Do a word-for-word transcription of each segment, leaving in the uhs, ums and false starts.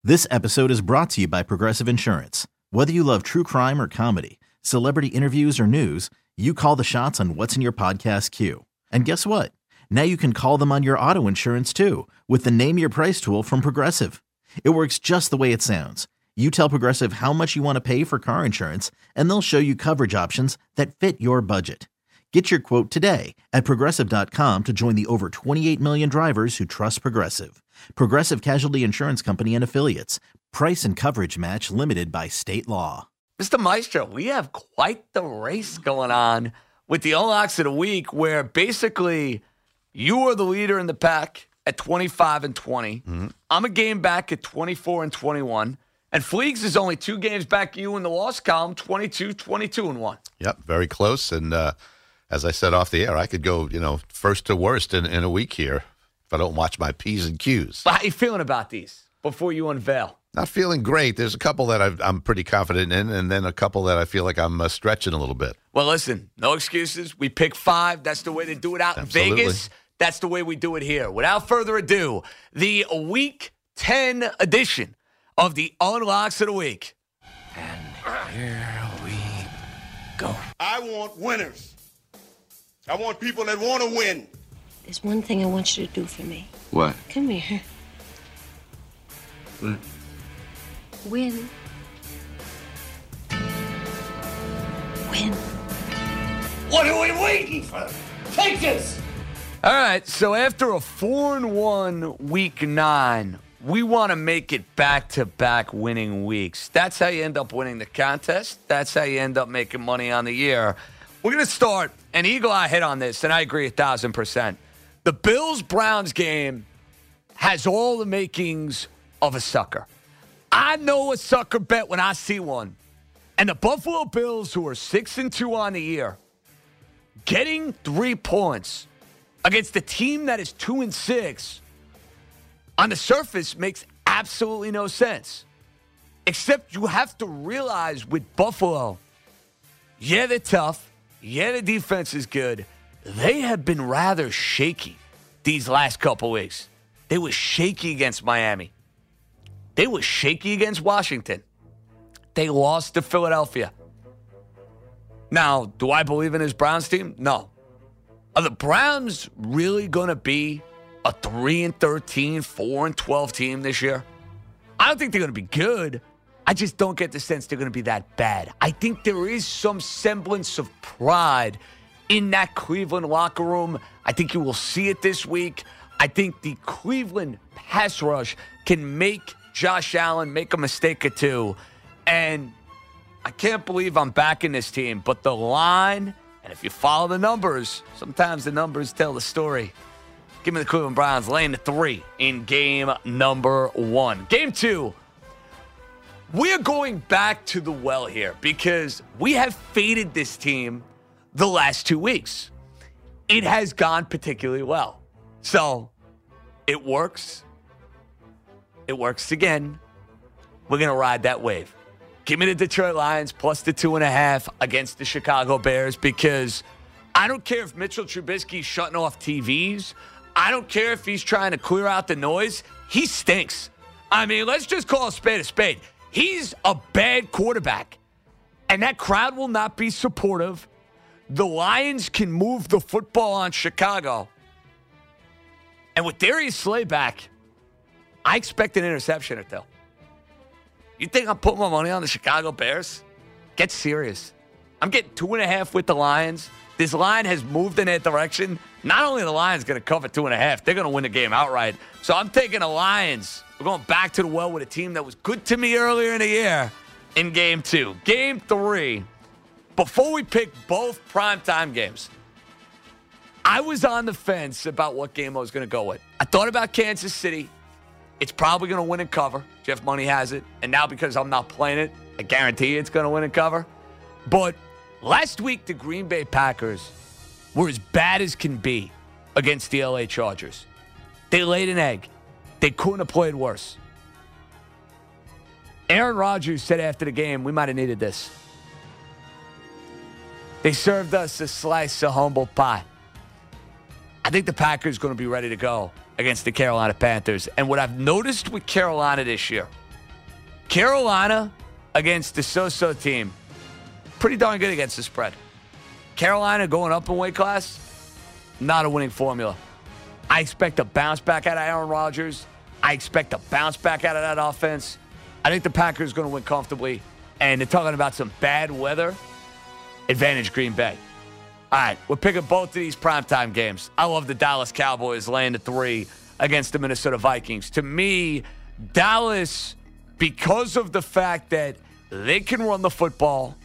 This episode is brought to you by Progressive Insurance. Whether you love true crime or comedy, celebrity interviews or news, you call the shots on what's in your podcast queue. And guess what? Now you can call them on your auto insurance too with the Name Your Price tool from Progressive. It works just the way it sounds. You tell Progressive how much you want to pay for car insurance, and they'll show you coverage options that fit your budget. Get your quote today at Progressive dot com to join the over twenty-eight million drivers who trust Progressive. Progressive Casualty Insurance Company and Affiliates. Price and coverage match limited by state law. Mister Maestro, we have quite the race going on with the Unlocks of the Week where basically you are the leader in the pack at twenty-five and twenty. Mm-hmm. I'm a game back at twenty-four and twenty-one. And Fleegs is only two games back you in the loss column, twenty-two, twenty-two and one. Yep, very close. And uh, as I said off the air, I could go, you know, first to worst in, in a week here if I don't watch my P's and Q's. But how you feeling about these before you unveil? Not feeling great. There's a couple that I've, I'm pretty confident in, and then a couple that I feel like I'm uh, stretching a little bit. Well, listen, no excuses. We pick five. That's the way to do it out Absolutely. in Vegas. That's the way we do it here. Without further ado, the Week ten edition of the Unlocks of the Week. And here we go. I want winners. I want people that want to win. There's one thing I want you to do for me. What? Come here. What? Win. Win. What are we waiting for? Take this! All right, so after a four and one week nine, we want to make it back-to-back winning weeks. That's how you end up winning the contest. That's how you end up making money on the year. We're going to start, and Eagle Eye hit on this, and I agree a thousand percent. The Bills-Browns game has all the makings of a sucker. I know a sucker bet when I see one. And the Buffalo Bills, who are six and two on the year, getting three points against a team that is two and six, on the surface makes absolutely no sense. Except you have to realize with Buffalo, yeah, they're tough. Yeah, the defense is good. They have been rather shaky these last couple weeks. They were shaky against Miami. They were shaky against Washington. They lost to Philadelphia. Now, do I believe in this Browns team? No. Are the Browns really going to be a three and thirteen, four and twelve team this year? I don't think they're going to be good. I just don't get the sense they're going to be that bad. I think there is some semblance of pride in that Cleveland locker room. I think you will see it this week. I think the Cleveland pass rush can make Josh Allen make a mistake or two. And I can't believe I'm backing this team, but the line, and if you follow the numbers, sometimes the numbers tell the story. Give me the Cleveland Browns laying the three in game number one. Game two, we're going back to the well here because we have faded this team the last two weeks. It has gone particularly well. So it works. It works again. We're going to ride that wave. Give me the Detroit Lions plus the two and a half against the Chicago Bears because I don't care if Mitchell Trubisky's shutting off T Vs. I don't care if he's trying to clear out the noise. He stinks. I mean, let's just call a spade a spade. He's a bad quarterback, and that crowd will not be supportive. The Lions can move the football on Chicago. And with Darius Slay back, I expect an interception or two. You think I'm putting my money on the Chicago Bears? Get serious. I'm getting two and a half with the Lions. This line has moved in that direction. Not only are the Lions going to cover two and a half, they're going to win the game outright. So I'm taking the Lions. We're going back to the well with a team that was good to me earlier in the year in game two. Game three, before we pick both primetime games, I was on the fence about what game I was going to go with. I thought about Kansas City. It's probably going to win and cover. Jeff Money has it. And now because I'm not playing it, I guarantee you it's going to win and cover. But last week, the Green Bay Packers were as bad as can be against the L A Chargers. They laid an egg. They couldn't have played worse. Aaron Rodgers said after the game, we might have needed this. They served us a slice of humble pie. I think the Packers are going to be ready to go against the Carolina Panthers. And what I've noticed with Carolina this year, Carolina against the so-so team, pretty darn good against the spread. Carolina going up in weight class, not a winning formula. I expect a bounce back out of Aaron Rodgers. I expect a bounce back out of that offense. I think the Packers are going to win comfortably. And they're talking about some bad weather. Advantage Green Bay. All right, we're picking both of these primetime games. I love the Dallas Cowboys laying the three against the Minnesota Vikings. To me, Dallas, because of the fact that they can run the football,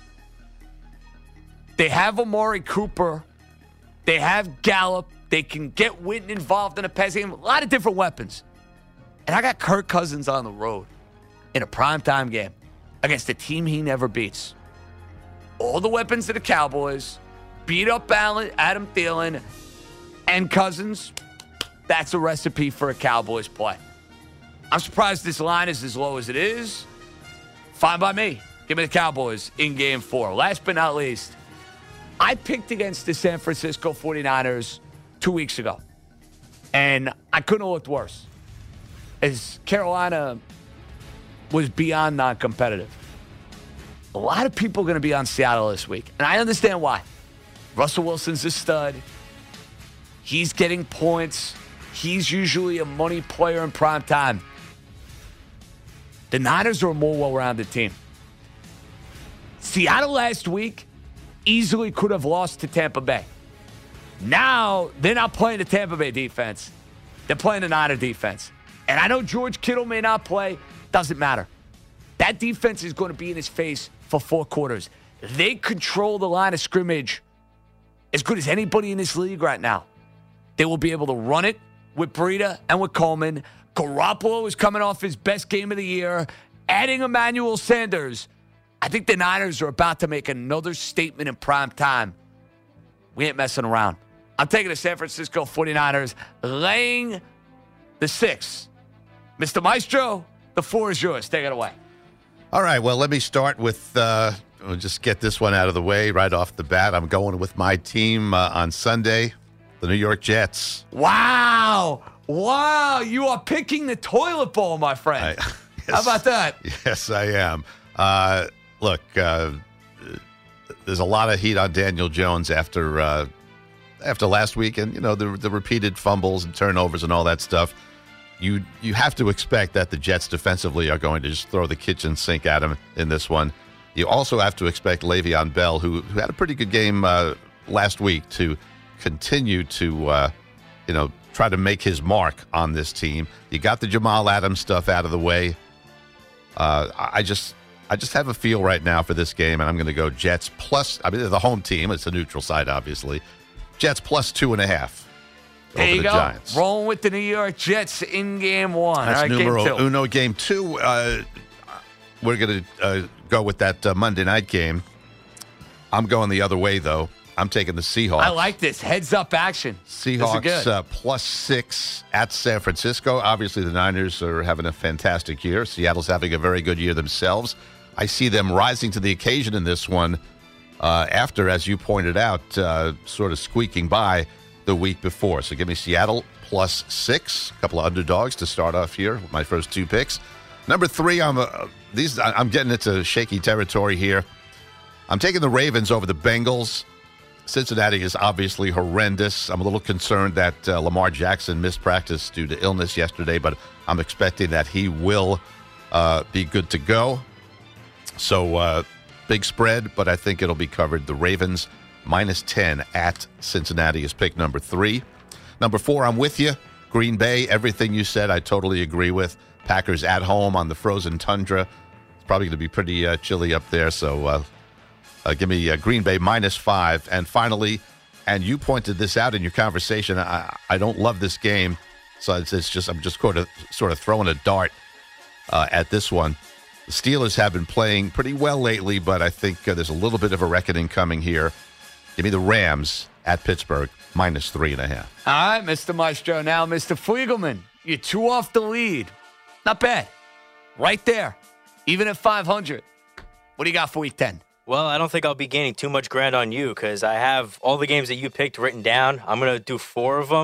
they have Amari Cooper, they have Gallup, they can get Witten involved in a passing game, a lot of different weapons. And I got Kirk Cousins on the road in a primetime game against a team he never beats. All the weapons of the Cowboys, beat up Adam Thielen, and Cousins, that's a recipe for a Cowboys play. I'm surprised this line is as low as it is. Fine by me. Give me the Cowboys in game four. Last but not least, I picked against the San Francisco forty-niners two weeks ago, and I couldn't have looked worse, as Carolina was beyond non-competitive. A lot of people are going to be on Seattle this week, and I understand why. Russell Wilson's a stud. He's getting points. He's usually a money player in prime time. The Niners are a more well-rounded team. Seattle last week easily could have lost to Tampa Bay. Now, they're not playing the Tampa Bay defense. They're playing the Niner defense. And I know George Kittle may not play. Doesn't matter. That defense is going to be in his face for four quarters. They control the line of scrimmage as good as anybody in this league right now. They will be able to run it with Breida and with Coleman. Garoppolo is coming off his best game of the year. Adding Emmanuel Sanders. I think the Niners are about to make another statement in prime time. We ain't messing around. I'm taking the San Francisco forty-niners, laying the six. Mister Maestro, the four is yours. Take it away. All right, well, let me start with, uh, we'll just get this one out of the way right off the bat. I'm going with my team uh, on Sunday, the New York Jets. Wow. Wow. You are picking the toilet bowl, my friend. I, yes, how about that? Yes, I am. Uh, look, uh, there's a lot of heat on Daniel Jones after uh, after last week, and, you know, the, the repeated fumbles and turnovers and all that stuff. You you have to expect that the Jets defensively are going to just throw the kitchen sink at him in this one. You also have to expect Le'Veon Bell, who, who had a pretty good game uh, last week, to continue to, uh, you know, try to make his mark on this team. You got the Jamal Adams stuff out of the way. Uh, I just I just have a feel right now for this game, and I'm going to go Jets plus. I mean, they're the home team. It's a neutral site, obviously. Jets plus two and a half. There you the go. Giants. Rolling with the New York Jets in game one. That's All right, numero game two. uno. Game two, uh, we're going to uh, go with that uh, Monday night game. I'm going the other way, though. I'm taking the Seahawks. I like this. Heads-up action. Seahawks uh, plus six at San Francisco. Obviously, the Niners are having a fantastic year. Seattle's having a very good year themselves. I see them rising to the occasion in this one uh, after, as you pointed out, uh, sort of squeaking by the week before. So give me Seattle plus six. A couple of underdogs to start off here with my first two picks. Number three, I'm uh, these. I'm getting into shaky territory here. I'm taking the Ravens over the Bengals. Cincinnati is obviously horrendous. I'm a little concerned that uh, Lamar Jackson missed practice due to illness yesterday, but I'm expecting that he will uh, be good to go. So uh, big spread, but I think it'll be covered. The Ravens minus ten at Cincinnati is pick number three. Number four, I'm with you. Green Bay, everything you said, I totally agree with. Packers at home on the frozen tundra. It's probably going to be pretty uh, chilly up there, so uh, uh, give me uh, Green Bay minus five. And finally, and you pointed this out in your conversation, I, I don't love this game, so it's, it's just I'm just sort of, sort of throwing a dart uh, at this one. The Steelers have been playing pretty well lately, but I think uh, there's a little bit of a reckoning coming here. Give me the Rams at Pittsburgh, minus three and a half. All right, Mister Maestro. Now, Mister Fliegelman, you're two off the lead. Not bad. Right there. Even at five hundred. What do you got for week ten? Well, I don't think I'll be gaining too much ground on you because I have all the games that you picked written down. I'm going to do four of them.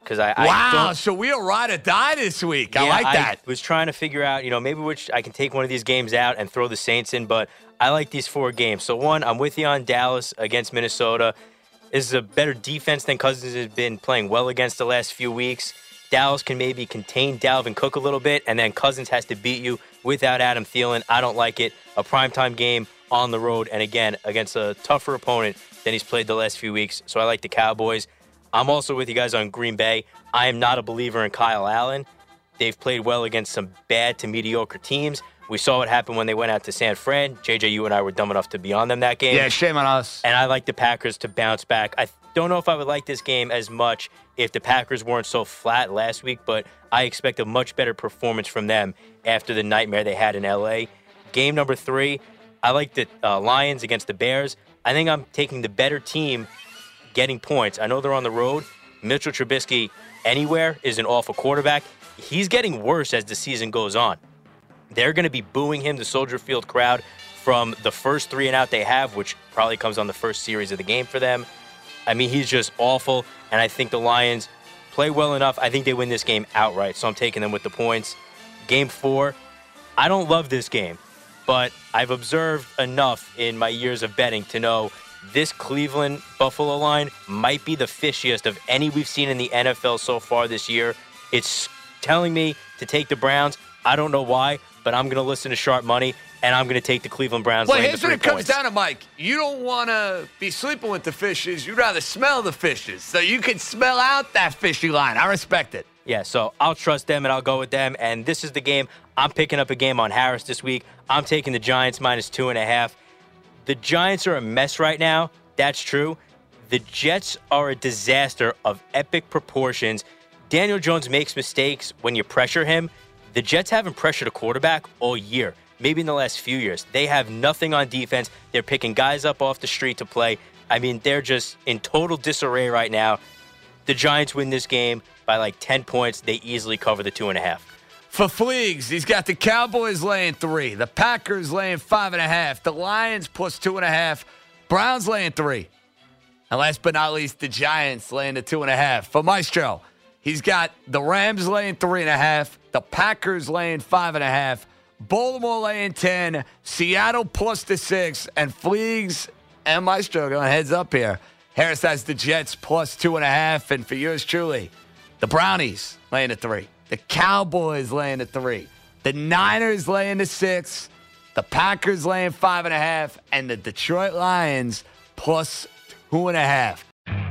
because I, I wow, don't, so we are ride or die this week. I yeah, like that. I was trying to figure out, you know, maybe which I can take one of these games out and throw the Saints in, but I like these four games. So one, I'm with you on Dallas against Minnesota. This is a better defense than Cousins has been playing well against the last few weeks. Dallas can maybe contain Dalvin Cook a little bit, and then Cousins has to beat you without Adam Thielen. I don't like it. A primetime game on the road, and again, against a tougher opponent than he's played the last few weeks. So I like the Cowboys. I'm also with you guys on Green Bay. I am not a believer in Kyle Allen. They've played well against some bad to mediocre teams. We saw what happened when they went out to San Fran. J J, you and I were dumb enough to be on them that game. Yeah, shame on us. And I like the Packers to bounce back. I don't know if I would like this game as much if the Packers weren't so flat last week, but I expect a much better performance from them after the nightmare they had in L A. Game number three, I like the uh, Lions against the Bears. I think I'm taking the better team getting points. I know they're on the road. Mitchell Trubisky anywhere is an awful quarterback. He's getting worse as the season goes on. They're going to be booing him, the Soldier Field crowd, from the first three and out they have, which probably comes on the first series of the game for them. I mean, he's just awful, and I think the Lions play well enough. I think they win this game outright, so I'm taking them with the points. Game four, I don't love this game, but I've observed enough in my years of betting to know this Cleveland Buffalo line might be the fishiest of any we've seen in the N F L so far this year. It's telling me to take the Browns. I don't know why, but I'm going to listen to sharp money, and I'm going to take the Cleveland Browns. Well, laying here's the what three it comes points. down to, Mike. You don't want to be sleeping with the fishes. You'd rather smell the fishes. So you can smell out that fishy line. I respect it. Yeah, so I'll trust them, and I'll go with them. And this is the game. I'm picking up a game on Harris this week. I'm taking the Giants minus two and a half. The Giants are a mess right now. That's true. The Jets are a disaster of epic proportions. Daniel Jones makes mistakes when you pressure him. The Jets haven't pressured a quarterback all year, maybe in the last few years. They have nothing on defense. They're picking guys up off the street to play. I mean, they're just in total disarray right now. The Giants win this game by like ten points. They easily cover the two and a half. For Fleegs, he's got the Cowboys laying three, the Packers laying five and a half, the Lions plus two and a half, Browns laying three. And last but not least, the Giants laying the two and a half. For Maestro, he's got the Rams laying three and a half, the Packers laying five and a half, Baltimore laying ten, Seattle plus the six, and Fleegs and Maestro going heads up here. Harris has the Jets plus two and a half, and for yours truly, the Brownies laying the three. The Cowboys laying the three. The Niners laying the six. The Packers laying five and a half. And the Detroit Lions plus two and a half.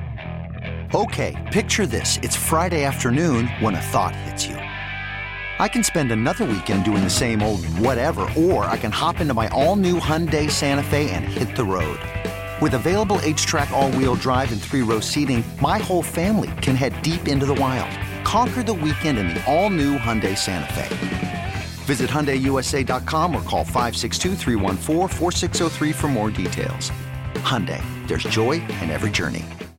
Okay, picture this. It's Friday afternoon when a thought hits you. I can spend another weekend doing the same old whatever, or I can hop into my all-new Hyundai Santa Fe and hit the road. With available H-Track all-wheel drive and three-row seating, my whole family can head deep into the wild. Conquer the weekend in the all-new Hyundai Santa Fe. Visit Hyundai U S A dot com or call five six two, three one four, four six zero three for more details. Hyundai, there's joy in every journey.